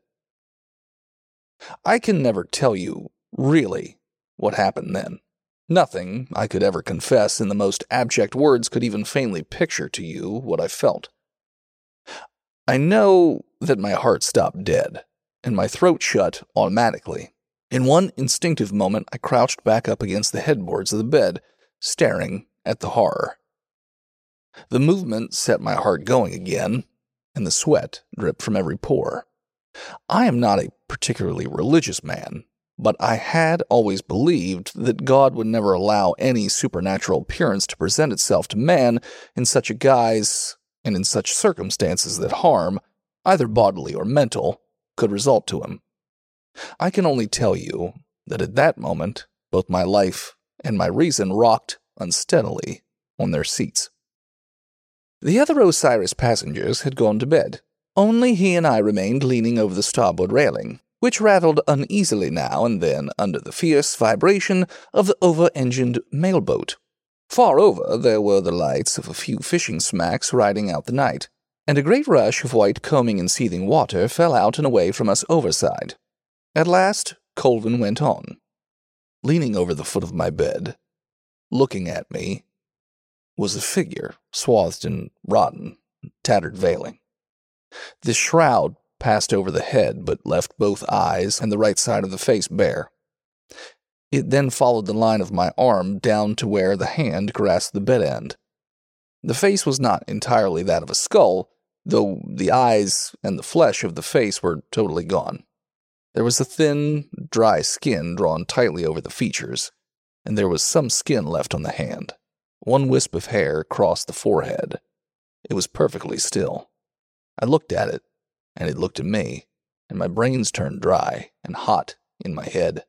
I can never tell you, really, what happened then. Nothing, I could ever confess in the most abject words, could even faintly picture to you what I felt. I know that my heart stopped dead, and my throat shut automatically. In one instinctive moment, I crouched back up against the headboards of the bed, staring at the horror. The movement set my heart going again, and the sweat dripped from every pore. I am not a particularly religious man, but I had always believed that God would never allow any supernatural appearance to present itself to man in such a guise and in such circumstances that harm, either bodily or mental, could result to him. I can only tell you that at that moment, both my life and my reason rocked unsteadily on their seats. The other Osiris passengers had gone to bed. Only he and I remained leaning over the starboard railing, which rattled uneasily now and then under the fierce vibration of the over-engined mailboat. Far over there were the lights of a few fishing smacks riding out the night, and a great rush of white combing and seething water fell out and away from us overside. At last, Colvin went on. Leaning over the foot of my bed, looking at me, was a figure swathed in rotten, tattered veiling. This shroud passed over the head, but left both eyes and the right side of the face bare. It then followed the line of my arm down to where the hand grasped the bed end. The face was not entirely that of a skull, though the eyes and the flesh of the face were totally gone. There was a thin, dry skin drawn tightly over the features, and there was some skin left on the hand. One wisp of hair crossed the forehead. It was perfectly still. I looked at it, and it looked at me, and my brains turned dry and hot in my head.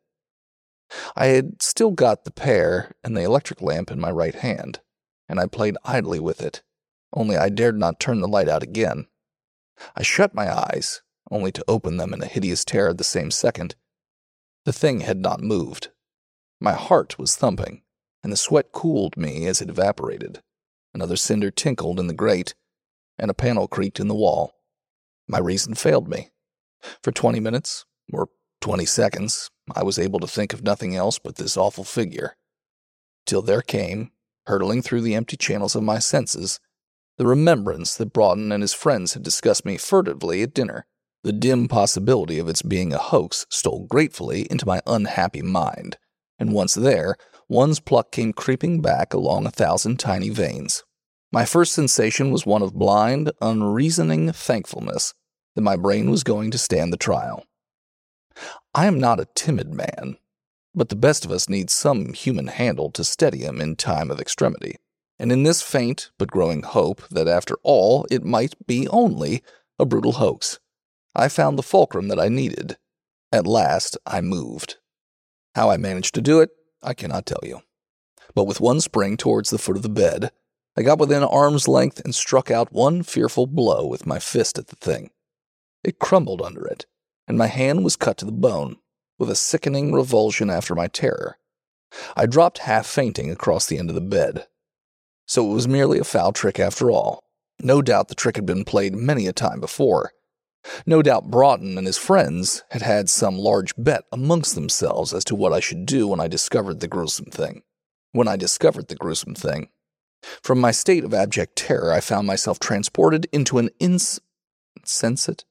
I had still got the pear and the electric lamp in my right hand, and I played idly with it, only I dared not turn the light out again. I shut my eyes, only to open them in a hideous terror at the same second. The thing had not moved. My heart was thumping, and the sweat cooled me as it evaporated. Another cinder tinkled in the grate, and a panel creaked in the wall. My reason failed me. For twenty minutes, or twenty seconds, I was able to think of nothing else but this awful figure. Till there came, hurtling through the empty channels of my senses, the remembrance that Broughton and his friends had discussed me furtively at dinner. The dim possibility of its being a hoax stole gratefully into my unhappy mind, and once there, one's pluck came creeping back along a thousand tiny veins. My first sensation was one of blind, unreasoning thankfulness that my brain was going to stand the trial. I am not a timid man, but the best of us needs some human handle to steady him in time of extremity, and in this faint but growing hope that after all it might be only a brutal hoax, I found the fulcrum that I needed. At last I moved. How I managed to do it, I cannot tell you. But with one spring towards the foot of the bed, I got within arm's length and struck out one fearful blow with my fist at the thing. It crumbled under it, and my hand was cut to the bone, with a sickening revulsion after my terror. I dropped half fainting across the end of the bed. So it was merely a foul trick after all. No doubt the trick had been played many a time before. No doubt Broughton and his friends had had some large bet amongst themselves as to what I should do when I discovered the gruesome thing. When I discovered the gruesome thing. From my state of abject terror, I found myself transported into an ins... insensate?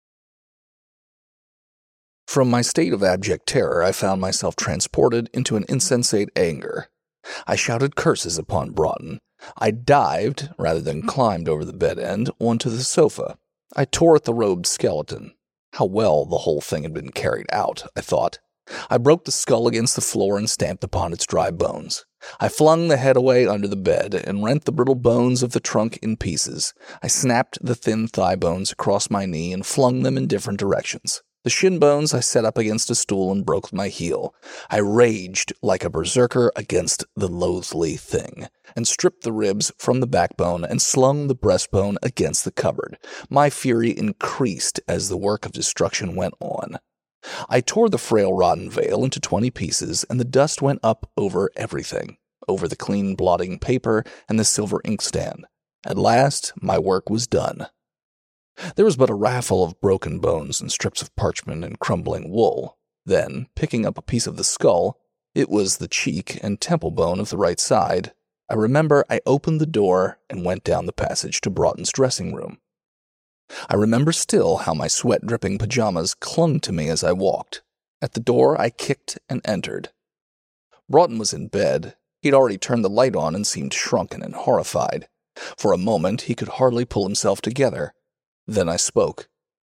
From my state of abject terror, I found myself transported into an insensate anger. I shouted curses upon Broughton. I dived, rather than climbed over the bed end, onto the sofa. I tore at the robed skeleton. How well the whole thing had been carried out, I thought. I broke the skull against the floor and stamped upon its dry bones. I flung the head away under the bed and rent the brittle bones of the trunk in pieces. I snapped the thin thigh bones across my knee and flung them in different directions. The shin bones I set up against a stool and broke with my heel. I raged like a berserker against the loathly thing, and stripped the ribs from the backbone and slung the breastbone against the cupboard. My fury increased as the work of destruction went on. I tore the frail rotten veil into twenty pieces, and the dust went up over everything, over the clean blotting paper and the silver inkstand. At last, my work was done. There was but a raffle of broken bones and strips of parchment and crumbling wool. Then, picking up a piece of the skull, it was the cheek and temple bone of the right side, I remember I opened the door and went down the passage to Broughton's dressing room. I remember still how my sweat-dripping pajamas clung to me as I walked. At the door, I kicked and entered. Broughton was in bed. He'd already turned the light on and seemed shrunken and horrified. For a moment, he could hardly pull himself together. Then I spoke.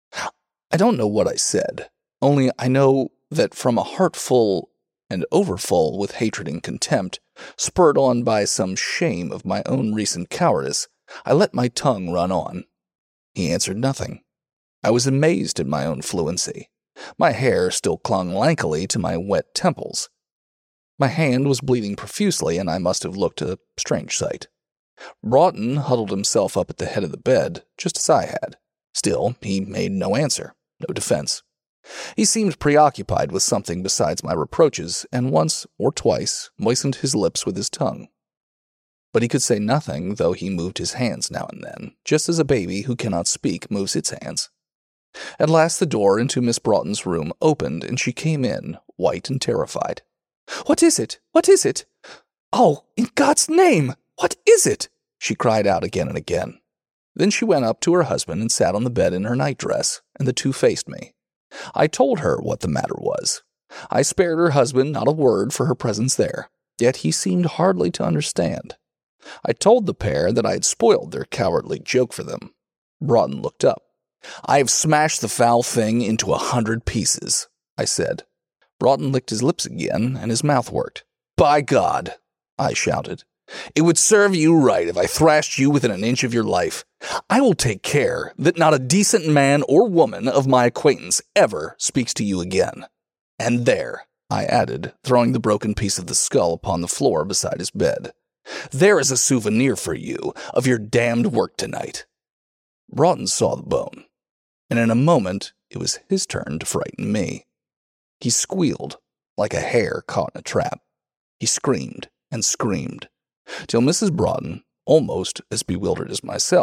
I don't know what I said, only I know that from a heart full and overfull with hatred and contempt, spurred on by some shame of my own recent cowardice, I let my tongue run on. He answered nothing. I was amazed at my own fluency. My hair still clung lankily to my wet temples. My hand was bleeding profusely, and I must have looked a strange sight. Broughton huddled himself up at the head of the bed, just as I had. Still, he made no answer, no defense. He seemed preoccupied with something besides my reproaches, and once or twice moistened his lips with his tongue. But he could say nothing, though he moved his hands now and then, just as a baby who cannot speak moves its hands. At last the door into Miss Broughton's room opened, and she came in, white and terrified. "What is it? What is it? Oh, in God's name, what is it?" she cried out again and again. Then she went up to her husband and sat on the bed in her nightdress, and the two faced me. I told her what the matter was. I spared her husband not a word for her presence there, yet he seemed hardly to understand. I told the pair that I had spoiled their cowardly joke for them. Broughton looked up. "I have smashed the foul thing into a hundred pieces," I said. Broughton licked his lips again, and his mouth worked. "By God," I shouted, "it would serve you right if I thrashed you within an inch of your life. I will take care that not a decent man or woman of my acquaintance ever speaks to you again. And there," I added, throwing the broken piece of the skull upon the floor beside his bed, "there is a souvenir for you of your damned work tonight." Broughton saw the bone, and in a moment it was his turn to frighten me. He squealed like a hare caught in a trap. He screamed and screamed, till Missus Broughton, almost as bewildered as myself,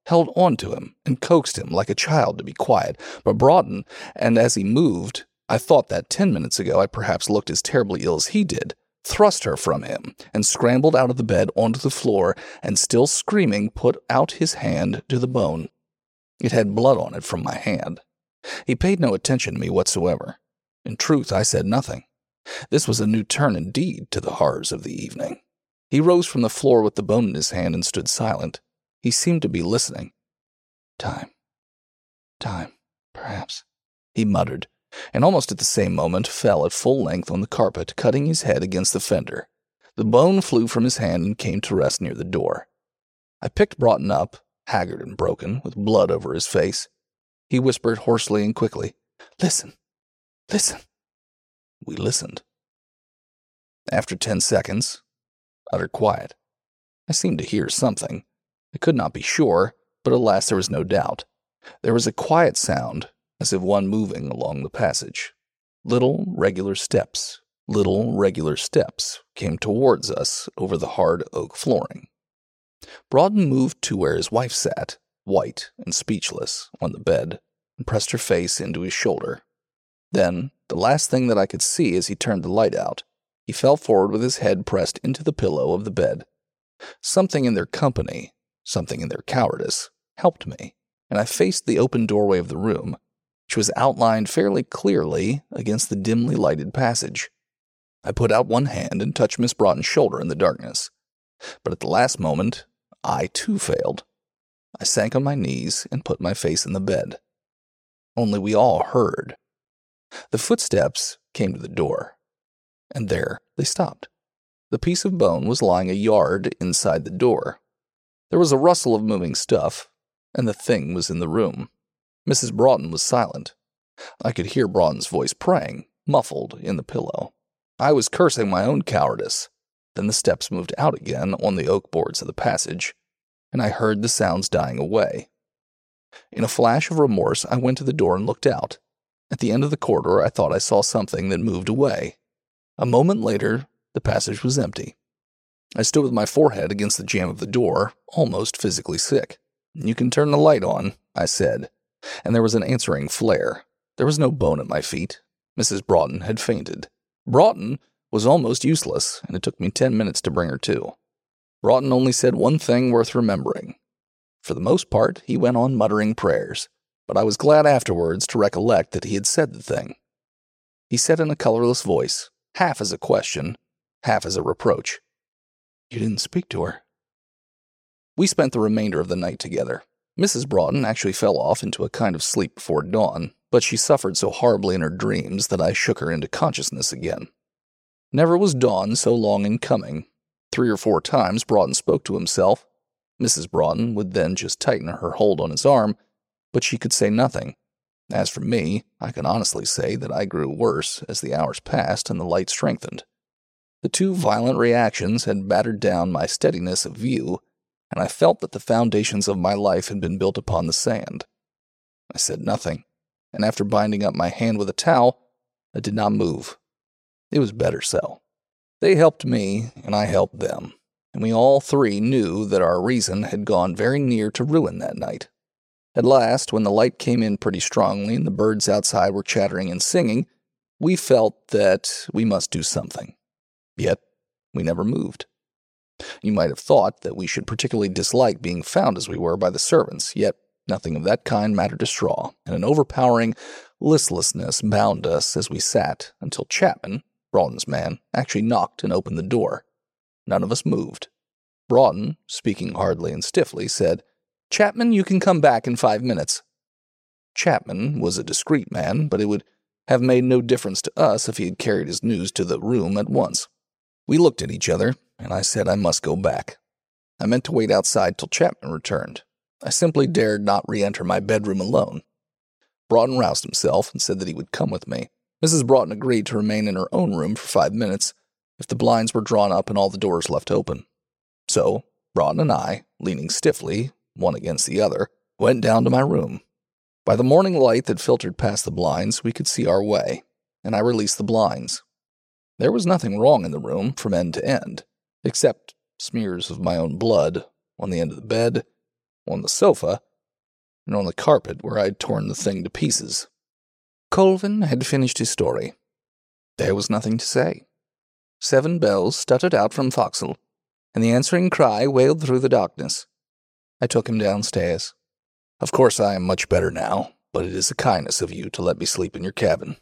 held on to him, and coaxed him like a child to be quiet. But Broughton, and as he moved, I thought that ten minutes ago I perhaps looked as terribly ill as he did, thrust her from him, and scrambled out of the bed onto the floor, and still screaming, put out his hand to the bone. It had blood on it from my hand. He paid no attention to me whatsoever. In truth, I said nothing. This was a new turn indeed to the horrors of the evening. He rose from the floor with the bone in his hand and stood silent. He seemed to be listening. Time. Time, perhaps, he muttered, and almost at the same moment fell at full length on the carpet, cutting his head against the fender. The bone flew from his hand and came to rest near the door. I picked Broughton up, haggard and broken, with blood over his face. He whispered hoarsely and quickly, "Listen, listen." We listened. After ten seconds, utter quiet. I seemed to hear something. I could not be sure, but alas, there was no doubt. There was a quiet sound, as if one moving along the passage. Little regular steps, little regular steps came towards us over the hard oak flooring. Broughton moved to where his wife sat, white and speechless, on the bed, and pressed her face into his shoulder. Then, the last thing that I could see as he turned the light out, he fell forward with his head pressed into the pillow of the bed. Something in their company, something in their cowardice, helped me, and I faced the open doorway of the room, which was outlined fairly clearly against the dimly lighted passage. I put out one hand and touched Miss Broughton's shoulder in the darkness, but at the last moment, I too failed. I sank on my knees and put my face in the bed. Only we all heard. The footsteps came to the door, and there they stopped. The piece of bone was lying a yard inside the door. There was a rustle of moving stuff, and the thing was in the room. Missus Broughton was silent. I could hear Broughton's voice praying, muffled in the pillow. I was cursing my own cowardice. Then the steps moved out again on the oak boards of the passage, and I heard the sounds dying away. In a flash of remorse, I went to the door and looked out. At the end of the corridor, I thought I saw something that moved away. A moment later, the passage was empty. I stood with my forehead against the jamb of the door, almost physically sick. "You can turn the light on," I said, and there was an answering flare. There was no bone at my feet. Missus Broughton had fainted. Broughton was almost useless, and it took me ten minutes to bring her to. Broughton only said one thing worth remembering. For the most part, he went on muttering prayers, but I was glad afterwards to recollect that he had said the thing. He said in a colorless voice, half as a question, half as a reproach, "You didn't speak to her." We spent the remainder of the night together. Missus Broughton actually fell off into a kind of sleep before dawn, but she suffered so horribly in her dreams that I shook her into consciousness again. Never was dawn so long in coming. Three or four times Broughton spoke to himself. Missus Broughton would then just tighten her hold on his arm, but she could say nothing. As for me, I can honestly say that I grew worse as the hours passed and the light strengthened. The two violent reactions had battered down my steadiness of view, and I felt that the foundations of my life had been built upon the sand. I said nothing, and after binding up my hand with a towel, I did not move. It was better so. They helped me, and I helped them, and we all three knew that our reason had gone very near to ruin that night. At last, when the light came in pretty strongly and the birds outside were chattering and singing, we felt that we must do something. Yet, we never moved. You might have thought that we should particularly dislike being found as we were by the servants, yet nothing of that kind mattered a straw, and an overpowering listlessness bound us as we sat until Chapman, Broughton's man, actually knocked and opened the door. None of us moved. Broughton, speaking hardly and stiffly, said, "Chapman, you can come back in five minutes." Chapman was a discreet man, but it would have made no difference to us if he had carried his news to the room at once. We looked at each other, and I said I must go back. I meant to wait outside till Chapman returned. I simply dared not re-enter my bedroom alone. Broughton roused himself and said that he would come with me. Missus Broughton agreed to remain in her own room for five minutes if the blinds were drawn up and all the doors left open. So, Broughton and I, leaning stiffly, one against the other, went down to my room. By the morning light that filtered past the blinds, we could see our way, and I released the blinds. There was nothing wrong in the room from end to end, except smears of my own blood on the end of the bed, on the sofa, and on the carpet where I'd torn the thing to pieces. Colvin had finished his story. There was nothing to say. Seven bells stuttered out from Foxhole, and the answering cry wailed through the darkness. I took him downstairs. Of course I am much better now, but it is a kindness of you to let me sleep in your cabin.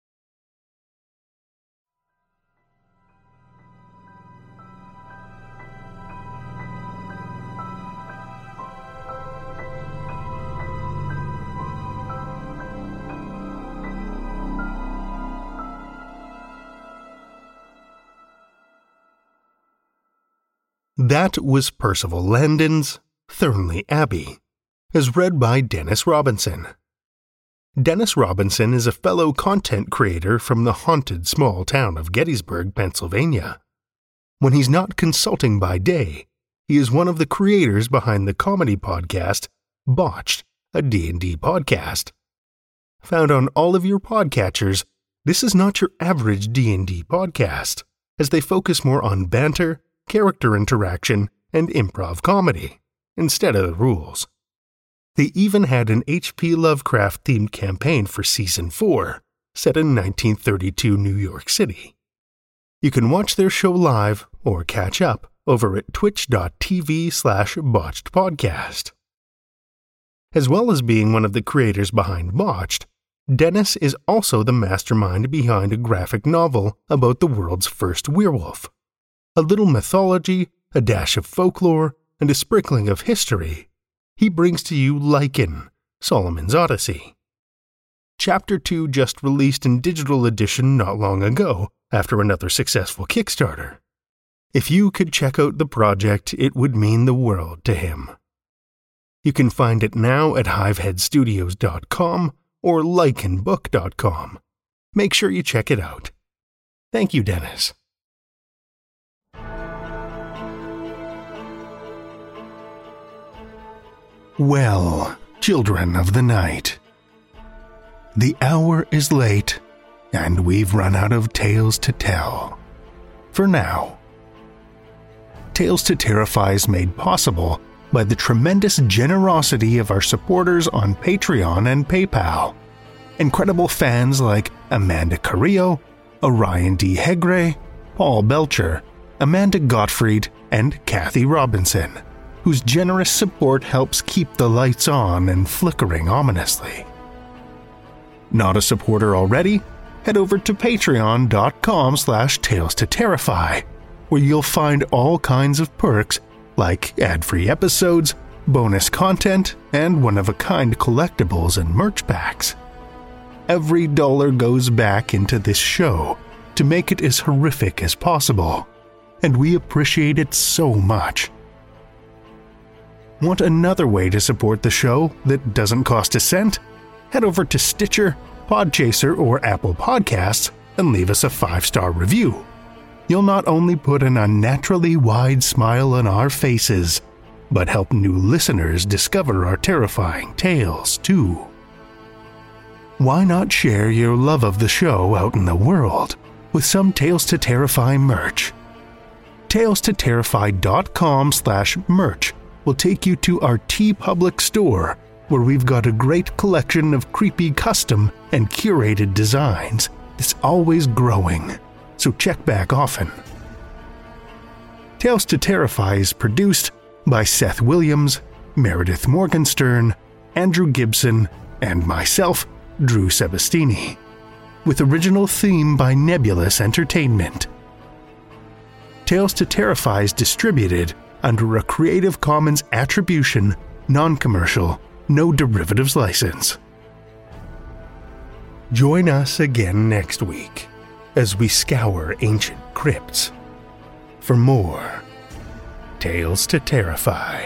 That was Percival Landon's Thornley Abbey, as read by Dennis Robinson. Dennis Robinson is a fellow content creator from the haunted small town of Gettysburg, Pennsylvania. When he's not consulting by day, he is one of the creators behind the comedy podcast Botched, a D and D podcast. Found on all of your podcatchers, this is not your average D and D podcast, as they focus more on banter, character interaction, and improv comedy, instead of the rules. They even had an H P Lovecraft-themed campaign for Season four, set in nineteen thirty-two New York City. You can watch their show live or catch up over at twitch.tv slash botchedpodcast. As well as being one of the creators behind Botched, Dennis is also the mastermind behind a graphic novel about the world's first werewolf. A little mythology, a dash of folklore, and a sprinkling of history, he brings to you Lycan, Solomon's Odyssey. Chapter two just released in digital edition not long ago, after another successful Kickstarter. If you could check out the project, it would mean the world to him. You can find it now at hivehead studios dot com or lycan book dot com. Make sure you check it out. Thank you, Dennis. Well, children of the night, the hour is late, and we've run out of tales to tell. For now. Tales to Terrify is made possible by the tremendous generosity of our supporters on Patreon and PayPal. Incredible fans like Amanda Carrillo, Orion D. Hegre, Paul Belcher, Amanda Gottfried, and Kathy Robinson, whose generous support helps keep the lights on and flickering ominously. Not a supporter already? Head over to patreon.com slash tales to terrify, where you'll find all kinds of perks like ad-free episodes, bonus content, and one-of-a-kind collectibles and merch packs. Every dollar goes back into this show to make it as horrific as possible, and we appreciate it so much. Want another way to support the show that doesn't cost a cent? Head over to Stitcher, Podchaser, or Apple Podcasts and leave us a five-star review. You'll not only put an unnaturally wide smile on our faces, but help new listeners discover our terrifying tales, too. Why not share your love of the show out in the world with some Tales to Terrify merch? tales to terrify dot com slash merch will take you to our TeePublic store, where we've got a great collection of creepy custom and curated designs that's always growing, so check back often. Tales to Terrify is produced by Seth Williams, Meredith Morgenstern, Andrew Gibson, and myself, Drew Sebastini, with original theme by Nebulous Entertainment. Tales to Terrify is distributed under a Creative Commons Attribution, Non-Commercial, No Derivatives license. Join us again next week as we scour ancient crypts for more Tales to Terrify.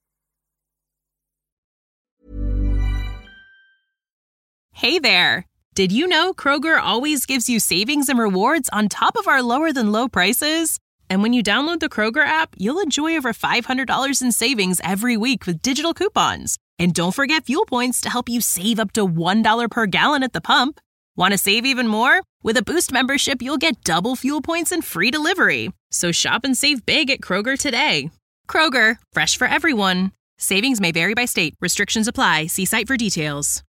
Hey there. Did you know Kroger always gives you savings and rewards on top of our lower-than-low prices? And when you download the Kroger app, you'll enjoy over five hundred dollars in savings every week with digital coupons. And don't forget fuel points to help you save up to one dollar per gallon at the pump. Want to save even more? With a Boost membership, you'll get double fuel points and free delivery. So shop and save big at Kroger today. Kroger, fresh for everyone. Savings may vary by state. Restrictions apply. See site for details.